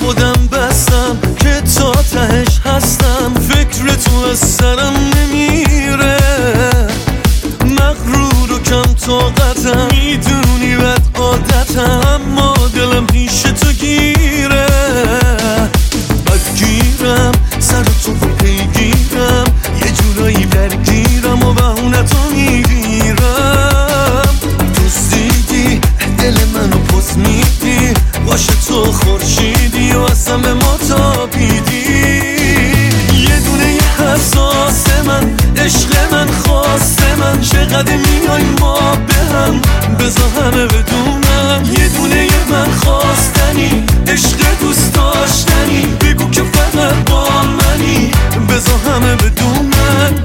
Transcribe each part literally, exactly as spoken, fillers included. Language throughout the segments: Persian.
خودم بستم که تا تهش هستم، فکر تو از سرم نمیره، مغرور و کم طاقتم، میدونی بد عادتم، اما دلم پیش تو گیره، بدگیرم سر تو پیگیرم، یه جورایی درگیرم و بهونتو میگیرم، دوستیدی دل منو پس میدی، باشه تو خورشیدی و اصلا به ما تابیدی، یه دونه یه حساس من، عشق من، خواست من، چقدر میای ما به هم، بذار همه بدونم، یه دونه یه من خواستنی، عشق دوست داشتنی، بگو که فقط با منی، بذار همه بدونم.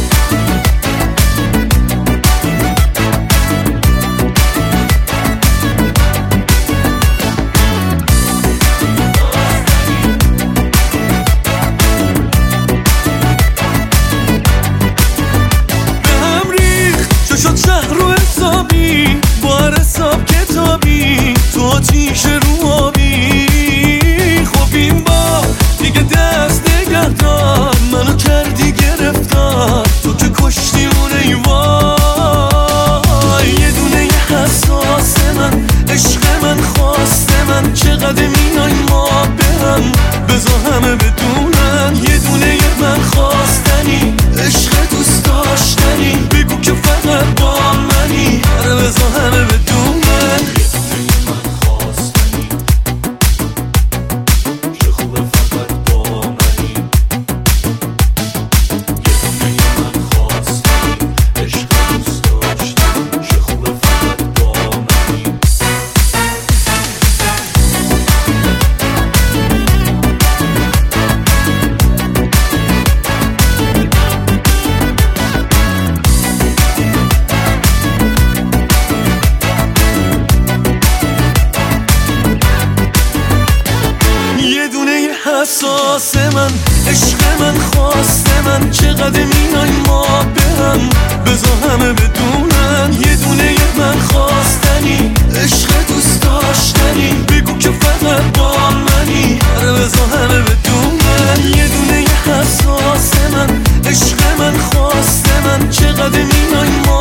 شد شهر رو حسابی، بار حساب کتابی، تو آتیش رو آبی، خب این با دیگه دست نگه دار، منو کردی گرفتار، تو که کشتی اون ایوای، یه دونه یه حساس من، عشق من، خواست من، چقدر میای ما به هم، بذار همه بدونن، یه دونه یه من خواستنی، عشق دوست داشتنی، بگو که فقط با منی، آره بذار همه بدونن. حساس من، عشق من، خواست من، چقدر میای ما به هم، بذار همه بدونن، یه دونه یه من خواستنی، عشق دوست داشتنی، بگو که فقط با منی، آره بذار همه بدونن، یه دونه یه حساس من، عشق من، خواست من، چقدر میای ما